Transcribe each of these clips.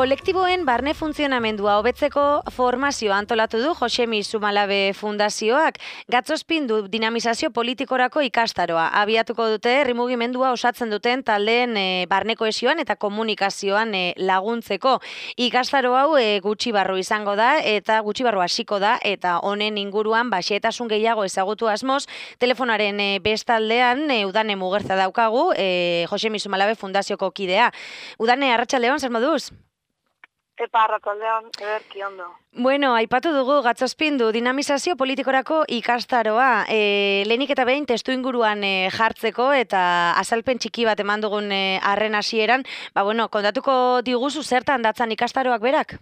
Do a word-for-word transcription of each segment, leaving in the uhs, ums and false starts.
Kolektiboen barne funtzionamendua hobetzeko formazioa antolatu du Josemi Zumalabe Fundazioak. Gatzospin du dinamizazio politikorako ikastaroa. Abiatuko dute herri mugimendua osatzen duten taldeen e, barne kohesioan eta komunikazioan e, laguntzeko. Ikastaro hau e, gutxi barru izango da eta gutxi barru hasiko da eta honen inguruan baxetasun gehiago ezagutu asmoz telefonaren e, bestaldean e, Udane Mugerza daukagu, e, Josemi Zumalabe Fundazioko kidea. Udane, arratsaldeon, zer moduz? Epa, arratsaldeon, ederki ondo. Bueno, aipatu dugu gatzospindu dinamizazio politikorako ikastaroa. E, lehenik eta behin testu inguruan e, jartzeko eta azalpen txiki bat eman dugun e, arren hasieran, ba bueno, kontatuko diguzu zertan datzan ikastaroak berak?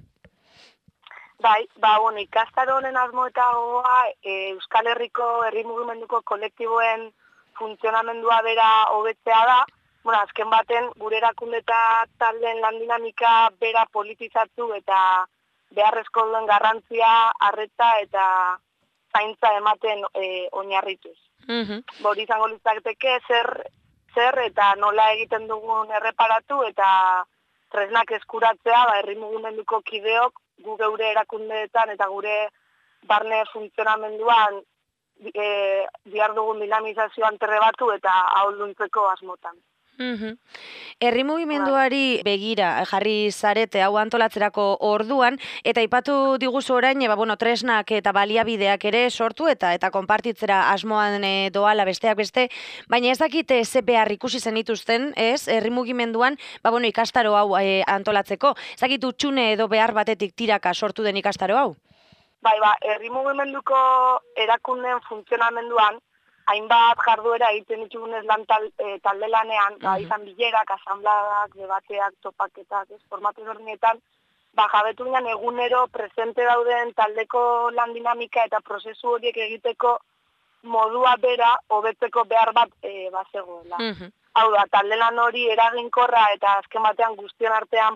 Bai, ba bueno, ikastaro honen asmo eta gogoa e, Euskal Herriko herri mugimenduko kolektiboen funtzionamendua bera hobetzea da. Bueno, azken baten, gure erakunde eta taldeen lan dinamika bera politizatu eta beharrezko duen garrantzia, arreta eta zaintza ematen e, oinarrituz. Mm-hmm. Hori izango litzateke zer, zer eta nola egiten dugun erreparatu eta tresnak eskuratzea, ba, herri mugimenduko kideok gu geure erakundeetan eta gure barne funtzionamenduan e, bihar dugun dinamizazioan terrebatu eta ahulduntzeko asmotan. Mm-hmm. Herri mugimenduari begira jarri zarete hau antolatzerako orduan eta aipatu diguzu orain ba, bueno, tresnak eta baliabideak ere sortu eta eta konpartitzera asmoan e, doala besteak beste, baina ez dakite ze behar ikusi zenituzten, ez, herri mugimenduan, ba, bueno, ikastaro hau e, antolatzeko. Ez dakit utxune edo behar batetik tiraka sortu den ikastaro hau? Bai, ba, herri mugimenduko erakundeen funtzionamenduan hainbat jarduera egiten ditugunez lan tal, e, talde lanean, ba, izan bilerak, asambladak, debateak, topaketak, ez, formatu zornietan, ba, jabetu ginen egunero presente dauden taldeko lan dinamika eta prozesu horiek egiteko modua bera hobetzeko behar bat e, bazegoela. Mm-hmm. Hau da, talde lan hori eraginkorra eta azken batean guztion artean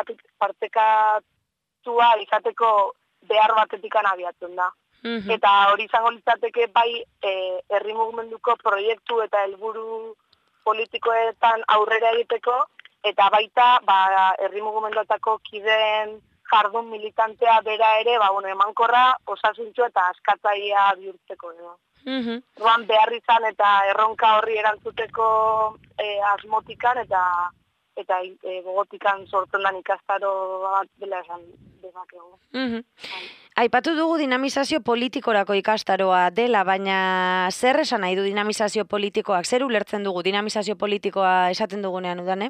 partekatua izateko behar batetikan abiatzen da. Mm-hmm. Eta hori izango litzateke bai e, herri mugimenduko proiektu eta helburu politikoetan aurrera egiteko, eta baita ba, herri mugimenduetako kideen jardun militantea bera ere ba, bueno, emankorra, osasuntxo eta askatzailea bihurtzeko. No? Mm-hmm. Orduan behar izan eta erronka horri erantzuteko e, asmotikan eta eta e, gogotikan sortzen den ikastaro bat dela esan dezakegu. Mm-hmm. Aipatu dugu dinamizazio politikorako ikastaroa dela, baina zer esan nahi du dinamizazio politikoak? Zer ulertzen dugu dinamizazio politikoa esaten dugunean, Udane?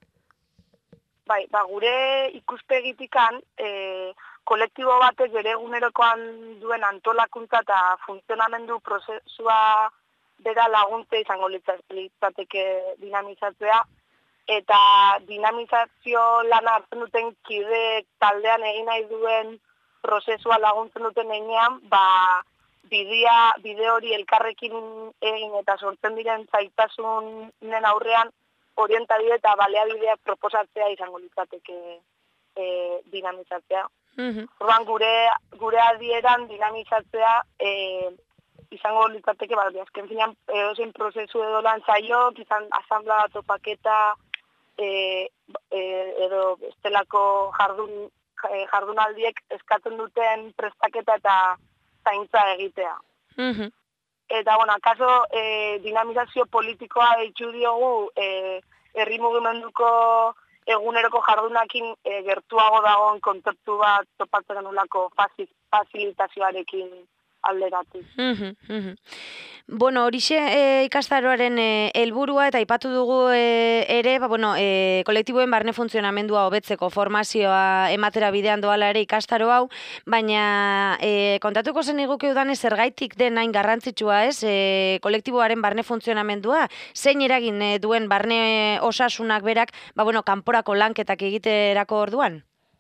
Bai, ba, gure ikuspegitikan e, kolektibo batek bere egunerokoan duen antolakuntza eta funtzionamendu prozesua bera laguntze izango litzateke dinamizatzea, eta dinamizazio lana hartzen duten kide taldean egin nahi duen prozesua laguntzen duten enean, ba, bidea, bide hori elkarrekin egin eta sortzen diren zaitasunen aurrean orientabide eta baleabideak proposatzea izango litzateke e, dinamizatzea. Mm-hmm. Orduan gure, gure adieran dinamizatzea e, izango litzateke, ba, azken finean edozein prozesu edo lan zaiok, izan asamblea topaketa, E, e, edo estelako jardun, jardunaldiek eskatzen duten prestaketa eta zaintza egitea. Mm-hmm. Eta, bueno, akaso e, dinamizazio politikoa deitu diogu e, herri mugimenduko eguneroko jardunakin e, gertuago dagoen kontzeptu bat topatzen genulako fasilitazioarekin alderatu. Mm-hmm. Mm-hmm. Bueno, horixe e, ikastaroaren helburua e, eta aipatu dugu e, ere, ba, bueno, e, kolektiboen barne funtzionamendua hobetzeko formazioa ematera bidean doala ere ikastaro hau, baina e, kontatuko zen iguke Udane zergaitik den hain garrantzitsua, ez, e, kolektiboaren barne funtzionamendua, zein eragin e, duen barne osasunak berak, ba, bueno, kanporako lanketak egiterako orduan?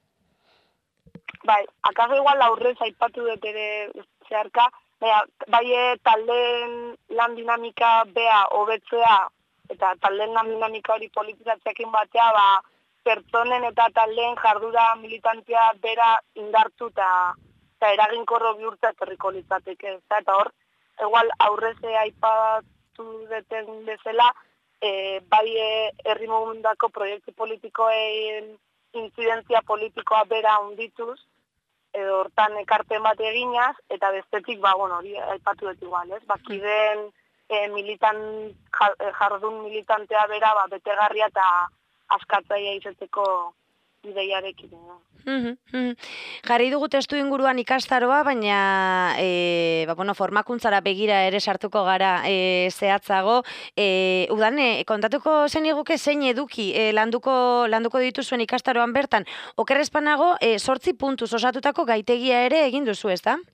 Bai, akaso igual aurrez aipatu dut ere zeharka, bai taldeen lan dinamika bea hobetzea eta taldeen lan dinamika hori politizatzeakin batea, ba, pertsonen eta taldeen jardura militantea bera indartu eta, eta eraginkorro bihurtza etorriko litzateke. Eta hor, igual aurrez aipatu duten bezala, e, bai herri mugimendako proiektu politikoen intzidentzia politikoa bera undituz, edo hortan ekarpen bat eginaz, eta bestetik, ba, bueno, hori aipatu dut igual, ez? Ba, kideen e, militan, jardun militantea bera, ba, betegarria eta askatzaia izeteko ideiarekin. No? Mm -hmm. Jarri dugu testu inguruan ikastaroa, baina e, ba, bueno, formakuntzara begira ere sartuko gara e, zehatzago. E, udan, e, kontatuko zen iguke zein eduki e, landuko, landuko dituzuen ikastaroan bertan. Okerrezpanago, e, sortzi puntuz osatutako gaitegia ere egin duzu, ez da?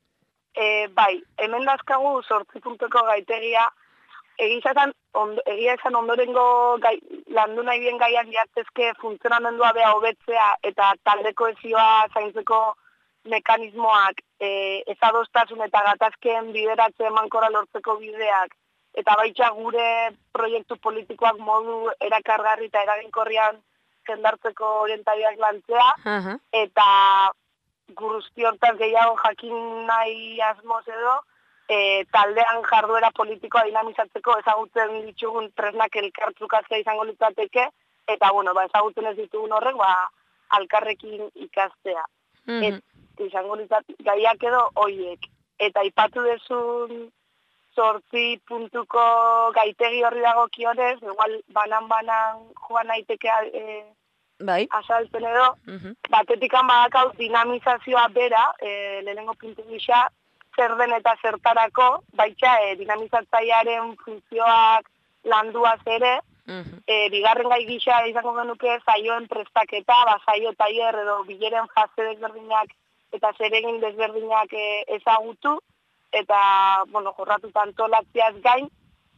E, bai, hemen dazkagu sortzi puntuko gaitegia. Egia esan, ondo, egia esan ondorengo gai, landu nahi bien gaiak jartezke funtzionamendua beha hobetzea eta talde kohesioa zaintzeko mekanismoak, e, ezadostasun eta gatazkeen bideratze emankora lortzeko bideak, eta baitxa gure proiektu politikoak modu erakargarri eta eraginkorrian jendartzeko orientariak lantzea, uh-huh. eta guzti hortaz gehiago jakin nahi asmoz edo, E, taldean jarduera politikoa dinamizatzeko ezagutzen ditugun tresnak elkartrukatzea izango litzateke, eta bueno, ba, ezagutzen ez ditugun horrek, ba, alkarrekin ikastea. Mm -hmm. Et, izango litzateke, gaiak edo hoiek. Eta ipatu dezun sortzi puntuko gaitegi horri dago kionez, igual banan-banan joan naiteke e, bai. Azaltzen edo, mm -hmm. batetikan badakau dinamizazioa bera, e, lehenengo puntu gisa, zer den eta zertarako, baitxa e, dinamizatzailearen funtzioak landuaz ere, uh-huh. e, bigarren gai gisa izango genuke zaioen prestaketa, ba, zaio tailer edo bileren fase desberdinak eta zeregin desberdinak e, ezagutu, eta, bueno, jorratuta antolatziaz gain,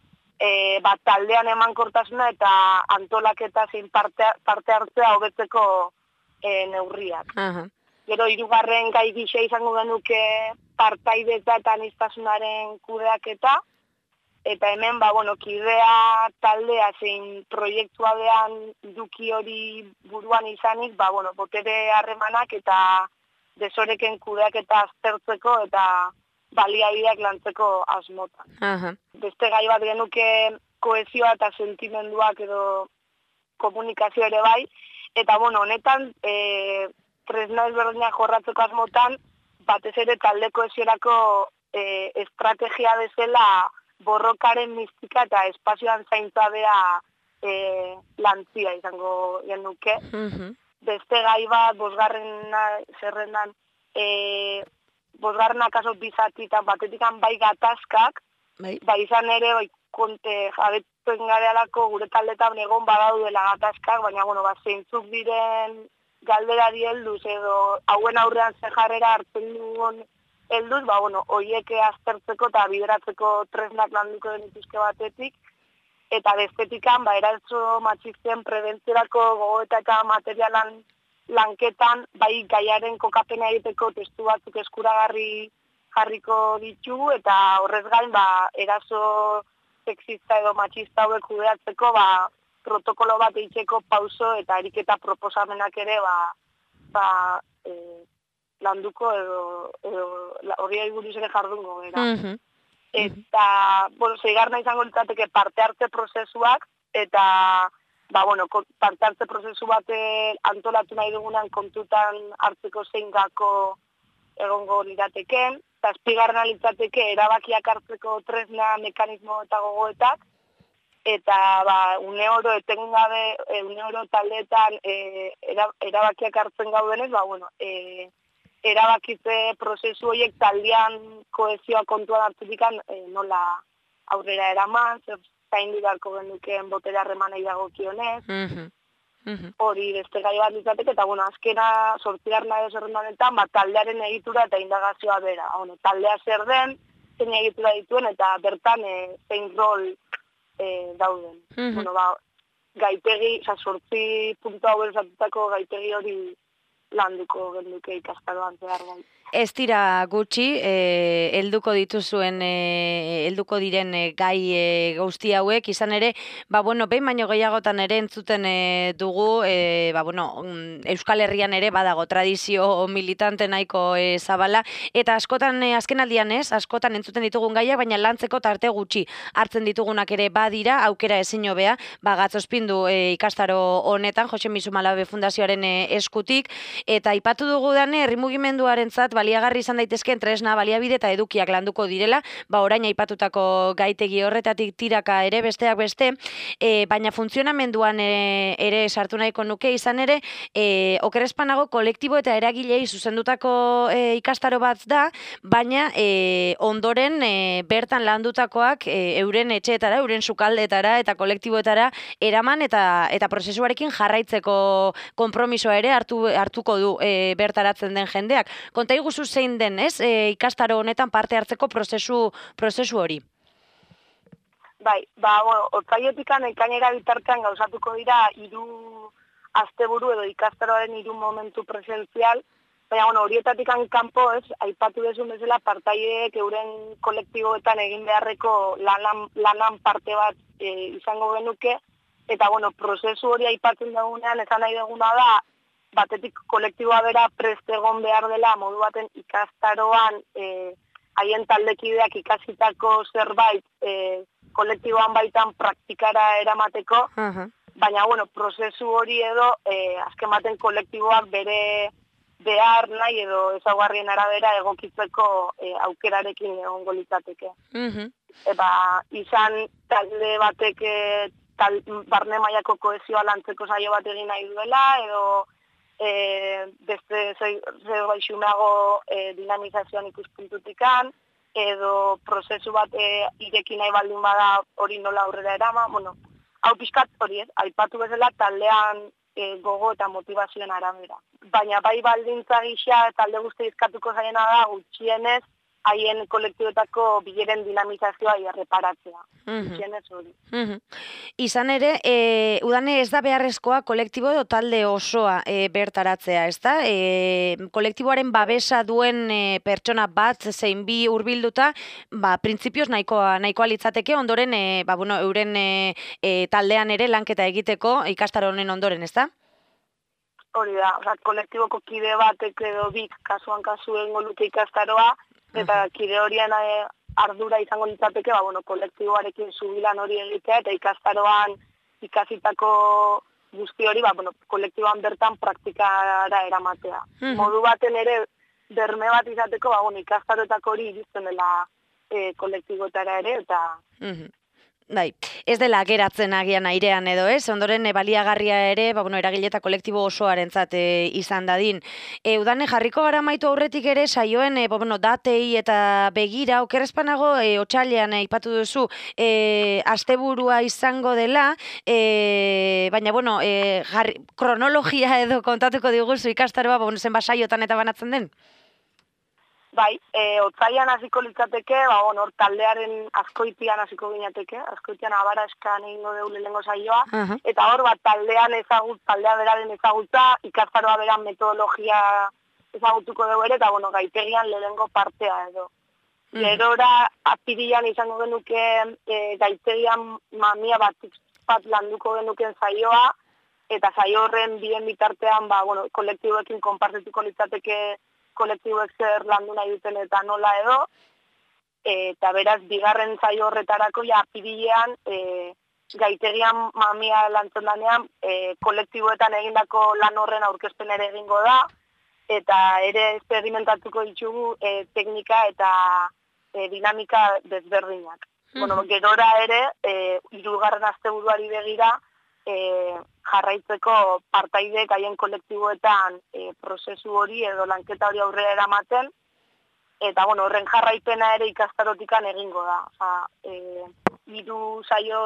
e, bat taldean emankortasuna eta antolaketa zein parte, parte hartzea hobetzeko e, neurriak. Uh-huh. Gero, hirugarren gai gisa izango genuke partaidetza eta aniztasunaren kudeaketa, eta hemen, ba, bueno, kidea taldea zein proiektua behan duki hori buruan izanik, ba, bueno, botere harremanak eta desoreken kudeaketa aztertzeko eta baliabideak lantzeko asmotan. Uh-huh. Beste gai bat genuke kohesioa eta sentimenduak edo komunikazio ere bai, eta, bueno, honetan, e, tresna ezberdinak jorratzeko asmotan, batez ere talde kohesiorako e, estrategia bezala borrokaren mistika eta espazioan zaintza bea e, lantzia izango genuke. Mm-hmm. Beste gai bat, bosgarren zerrendan, e, bosgarren akaso bizatitan, batetikan bai gatazkak, bai, bai izan ere, bai, konte jabetuen garealako gure taldetan egon badaudela gatazkak, baina, bueno, bat zeintzuk diren galderari helduz edo hauen aurrean ze jarrera hartzen dugun helduz, ba, bueno, hoieke aztertzeko eta bideratzeko tresnak landuko denituzke batetik, eta bestetikan, ba, eraso matxisten prebentziorako gogoeta eta materialan lanketan, bai gaiaren kokapena egiteko testu batzuk eskuragarri jarriko ditugu, eta horrez gain, ba, eraso sexista edo matxista hauek kudeatzeko, ba, protokolo bat eitzeko pauso eta ariketa proposamenak ere ba, ba, e, landuko edo, edo hori buruz ere jardungo gara. Mm-hmm. Eta, bueno, zeigarna izango litzateke parte hartze prozesuak, eta, ba, bueno, parte hartze prozesu bat antolatu nahi dugunan kontutan hartzeko zein gako egongo lirateken, eta azpigarna litzateke erabakiak hartzeko tresna, mekanismo eta gogoetak, eta ba, une oro etengabe, e, une oro taldeetan e, erabakiak hartzen gaudenez, ba, bueno, e, erabakitze prozesu horiek taldean kohesioa kontuan hartutikan e, nola aurrera eraman, zer zain didarko genukeen botere harremanei dagokionez, mm-hmm. Mm-hmm. hori beste gai bat litzateke, eta bueno, azkena sortzigarna edo zerrendanetan, ba, taldearen egitura eta indagazioa bera. Bueno, taldea zer den, zein egitura dituen, eta bertan e, zein rol E, dauden. Mm-hmm. Bueno, ba, gaitegi, oza, sortzi puntu hau esatutako gaitegi hori landuko genduke ikastaroan zehar gai. Ez dira gutxi, eh, helduko dituzuen, eh, helduko diren eh, gai eh, guzti hauek, izan ere, ba, bueno, behin baino gehiagotan ere entzuten eh, dugu, eh, ba, bueno, Euskal Herrian ere badago tradizio militante nahiko eh, zabala, eta askotan, eh, azken aldian ez, askotan entzuten ditugun gaiak, baina lantzeko tarte gutxi hartzen ditugunak ere badira, aukera ezin hobea, ba, Gatzospindu eh, ikastaro honetan, Josemi Zumalabe Fundazioaren eh, eskutik, eta aipatu dugu dane, herri mugimenduarentzat baliagarri izan daitezkeen tresna, baliabide eta edukiak landuko direla, ba orain aipatutako gaitegi horretatik tiraka ere besteak beste, e, baina funtzionamenduan e, ere sartu nahiko nuke izan ere, e, okerespanago kolektibo eta eragilei zuzendutako e, ikastaro bat da, baina e, ondoren e, bertan landutakoak e, euren etxeetara, euren sukaldetara eta kolektiboetara eraman eta eta prozesuarekin jarraitzeko konpromisoa ere hartu hartuko du e, bertaratzen den jendeak. Konta iguzu zein den, ez, e, ikastaro honetan parte hartzeko prozesu prozesu hori? Bai, ba, bueno, otzaiotikan ekainera bitartean gauzatuko dira hiru asteburu edo ikastaroaren hiru momentu presentzial, baina, bueno, horietatik kanpo, ez, aipatu dezun bezala partaideek euren kolektiboetan egin beharreko lanan, lanan parte bat e, izango genuke, eta, bueno, prozesu hori aipatzen dugunean, esan nahi duguna da, batetik kolektiboa bera prest egon behar dela modu baten ikastaroan e, haien taldekideak ikasitako zerbait e, kolektiboan baitan praktikara eramateko, uh-huh. Baina, bueno, prozesu hori edo e, azken baten kolektiboak bere behar nahi edo ezaugarrien arabera egokitzeko e, aukerarekin egongo litzateke. Uh-huh. Eta izan talde batek tal, barne mailako kohesioa lantzeko saio bat egin nahi duela, edo E, beste zerbait xumeago e, dinamizazioan ikuspuntutikan, edo prozesu bat e, ireki nahi baldin bada hori nola aurrera erama, bueno, hau pixkat hori ez, aipatu bezala taldean e, gogo eta motivazioen arabera. Baina bai baldintza gisa talde guzti izkatuko zaiena da gutxienez haien kolektiboetako bileren dinamizazioa erreparatzea. Gutxienez hori. Uh-huh. Izan ere, e, udane ez da beharrezkoa kolektibo edo talde osoa e, bertaratzea, ez da? E, kolektiboaren babesa duen e, pertsona bat zein bi hurbilduta, ba, printzipioz nahikoa, nahikoa litzateke ondoren, e, ba, bueno, euren e, e, taldean ere lanketa egiteko ikastaro honen ondoren, ez da? Hori da, oza, kolektiboko kide batek edo bik kasuan kasu egingo luke ikastaroa, eta kide horien ardura izango litzateke, ba, bueno, kolektiboarekin zubilan hori egitea, eta ikastaroan ikasitako guzti hori, ba, bueno, kolektiboan bertan praktikara eramatea. Mm-hmm. Modu baten ere, berme bat izateko, ba, bueno, ikastaroetako hori iristen dela e, kolektibotara ere, eta... Mm-hmm. Bai, ez dela geratzen agian airean edo ez, ondoren e, baliagarria ere, ba, bueno, eragile eta kolektibo osoarentzat e, izan dadin. E, udane jarriko gara maitu aurretik ere, saioen, e, bueno, datei eta begira, okerrezpanago, e, otxailean e, ipatu duzu, e, asteburua izango dela, e, baina, bueno, e, jarri, kronologia edo kontatuko diguzu ikastaroa, ba, bueno, zenba saiotan eta banatzen den? Bai, e, otzaian hasiko litzateke, ba, bueno, taldearen askoitian hasiko ginateke, askoitian abara eskan egingo deu lehenengo saioa, uh-huh. Eta hor, bat taldean ezagut, taldea beraren ezagutza, ikastaroa beran metodologia ezagutuko dugu ere, eta, bueno, gaitegian lehenengo partea edo. Uh-huh. Gerora, apirian izango genuke e, gaitegian mamia bat, bat landuko genuken saioa, eta saio horren bien bitartean, ba, bueno, kolektiboekin konpartituko litzateke kolektiboek zer landu nahi duten eta nola edo, eta beraz, bigarren zaio horretarako, ja, apirilean, e, gaitegian mamia lantzen danean, e, kolektiboetan egindako lan horren aurkezpen ere egingo da, eta ere experimentatuko ditugu e, teknika eta e, dinamika desberdinak. Mm-hmm. Bueno, gerora ere, e, hirugarren asteburuari begira, E, jarraitzeko partaideek haien kolektiboetan e, prozesu hori edo lanketa hori aurrera eramaten, eta bueno, horren jarraipena ere ikastarotikan egingo da. Osa, e, hiru saio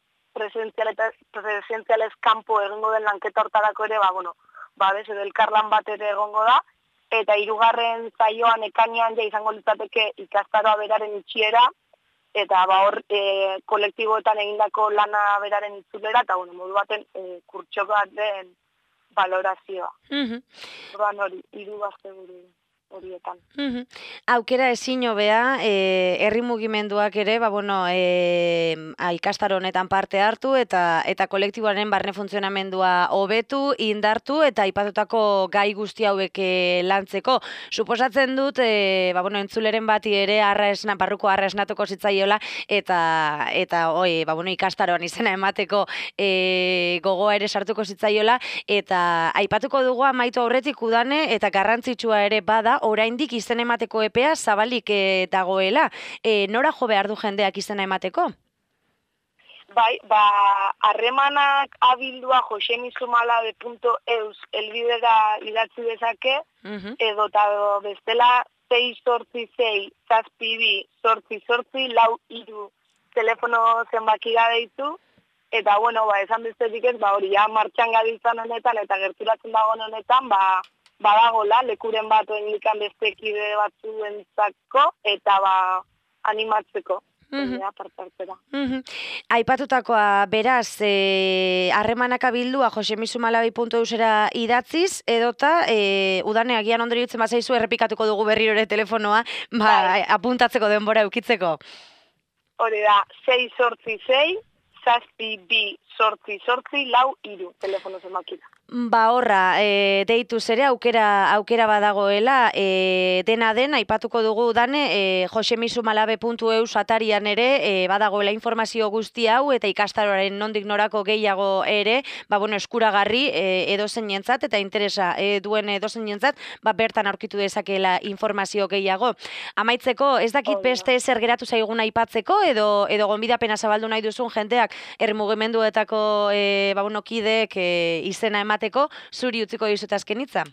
presentzialez kanpo egingo den lanketa hortarako ere, ba, bueno, ba, bez, edo elkarlan bat ere egongo da, eta hirugarren saioan ekainean ja izango litzateke ikastaroa beraren itxiera, eta ba hor e, kolektiboetan egindako lana beraren itzulera, eta bueno, modu baten e, kurtxo baten balorazioa. Mhm. Orduan hori, hiru gazteburu horietan. Mhm. Aukera ezin hobea, eh, herri mugimenduak ere, ba bueno, eh, ikastaro honetan parte hartu eta eta kolektiboaren barne funtzionamendua hobetu, indartu eta aipatutako gai guzti hauek eh, lantzeko. Suposatzen dut, eh, ba bueno, entzuleren bati ere arra esna, barruko arra esnatuko zitzaiola eta eta oi, ba bueno, ikastaroan izena emateko eh, gogoa ere sartuko zitzaiola eta aipatuko dugu amaitu aurretik udane eta garrantzitsua ere bada oraindik izen emateko epea zabalik e, dagoela. E, nora jo behar du jendeak izena emateko? Bai, ba, harremanak abildua josemizumalabe puntu eus elbidera idatzi dezake, Uh-huh. edo eta bestela sei zortzi sei, zazpi bi, zortzi zortzi, lau iru telefono zenbaki deitu, eta bueno, ba, esan bestetik ez, ba, hori ja martxan gabiltzan honetan, eta gerturatzen dagoen honetan, ba, badagola, lekuren bat oendikan beste kide batzuentzako, eta ba, animatzeko. Mhm. Ja, partartzera. Mhm. Aipatutakoa beraz, eh, harremanak abildua josemizumalabi puntu eusera idatziz, edota eh, udane agian ondori utzen bazaizu errepikatuko dugu berriro ere telefonoa, ba, Bai. apuntatzeko denbora eukitzeko. Hori da, sei zortzi sei, zazpi bi, zortzi zortzi, lau iru telefono zenbakira. Ba horra, e, deituz ere aukera aukera badagoela, e, dena den, aipatuko dugu dane, e, josemizumalabe puntu eus atarian ere, e, badagoela informazio guzti hau, eta ikastaroaren nondik norako gehiago ere, ba bueno, eskuragarri e, edozein jentzat, eta interesa e, duen edozein jentzat, ba bertan aurkitu dezakela informazio gehiago. Amaitzeko, ez dakit Hori da. beste zer geratu zaigun aipatzeko, edo, edo gonbidapena zabaldu nahi duzun jendeak, herri mugimenduetako e, ba bueno, kideek e, izena emateko, zuri utziko dizut azken hitza.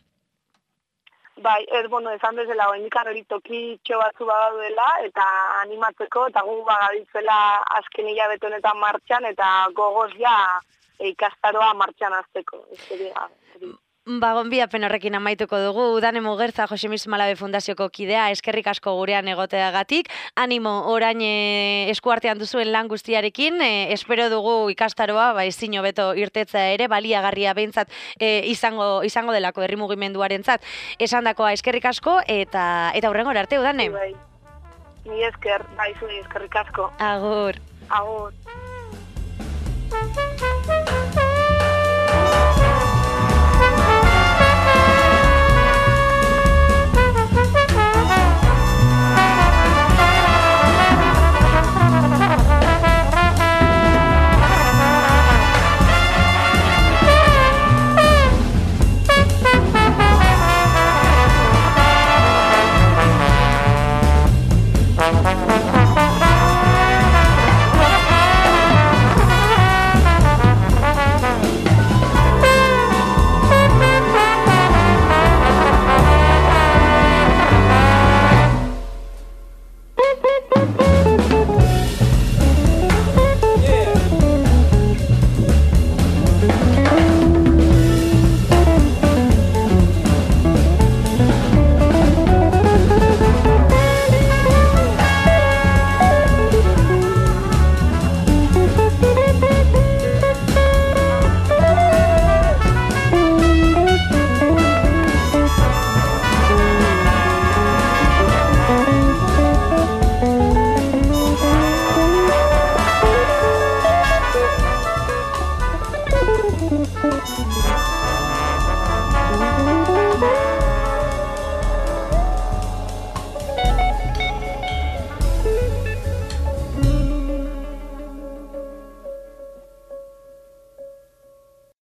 Bai, ez, bueno, esan bezala, oendikan hori tokitxo batzu badaudela, eta animatzeko, eta gu bagabitzela azken hilabete honetan martxan, eta gogoz ja e, ikastaroa martxan azteko. Ez hori da, hori. Ba, gonbidapen horrekin amaituko dugu, Udane Mugerza Josemizumalabe Fundazioko kidea, eskerrik asko gurean egoteagatik, animo orain e, eskuartean duzuen lan guztiarekin, e, espero dugu ikastaroa, ba, ezin hobeto irtetzea ere, baliagarria behintzat e, izango, izango delako herri mugimenduarentzat. Esandakoa eskerrik asko, eta eta hurrengora arte, Udane. Bai, ni esker, bai, zuri eskerrik asko. Agur. Agur.